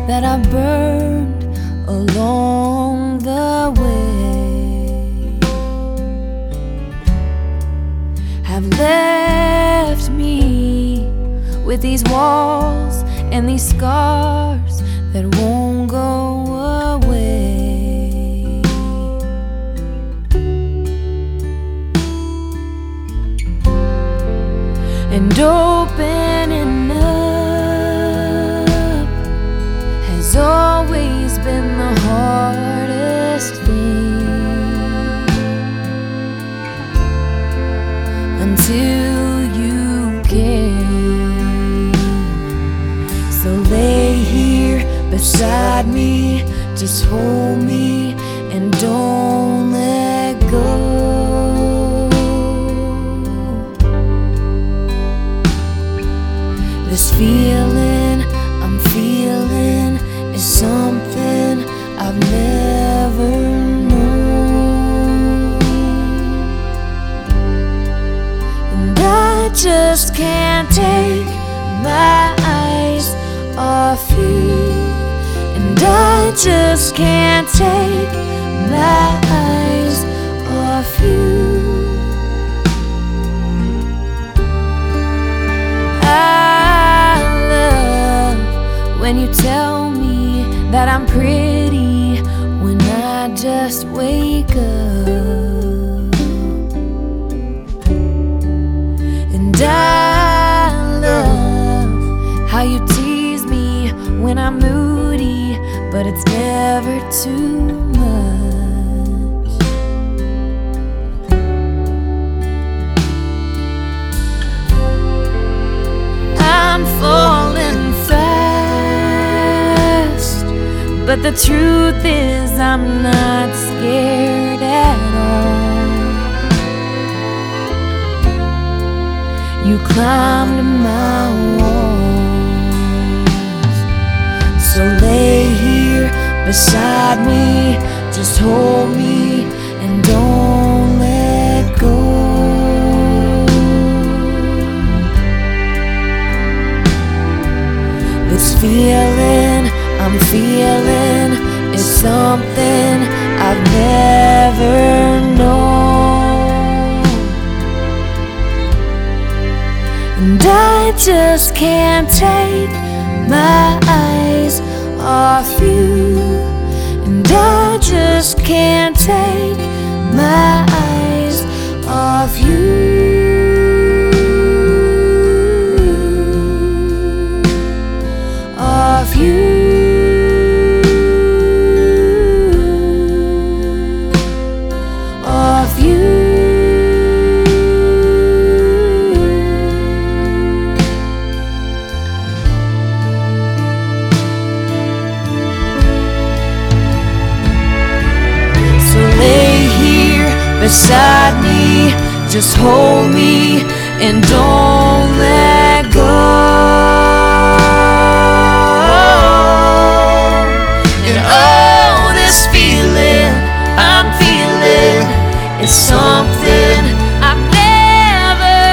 that I burned along the way have left me with these walls and these scars that won't go away. And opening up has always been the hardest thing, until you came. So lay here beside me, just hold me and don't let go. This feeling I'm feeling is something I've never known, and I just can't take my eyes off you, and I just can't take my eyes off you. When you tell me that I'm pretty when I just wake up, and I love how you tease me when I'm moody, but it's never too much. I'm falling fast, but the truth is I'm not scared at all. You climbed my walls, so lay here beside me, just hold me and don't let go. This feeling I'm feeling is something I've never known, and I just can't take my eyes off you, and I just can't take my eyes off you. Off you. Of you. So lay here beside me, just hold me and don't let go. And oh, this feeling I'm feeling, it's something I've never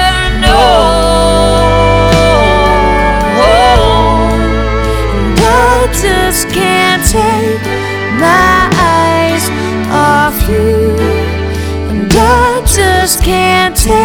known, and I just can't take my eyes off you, and I just can't take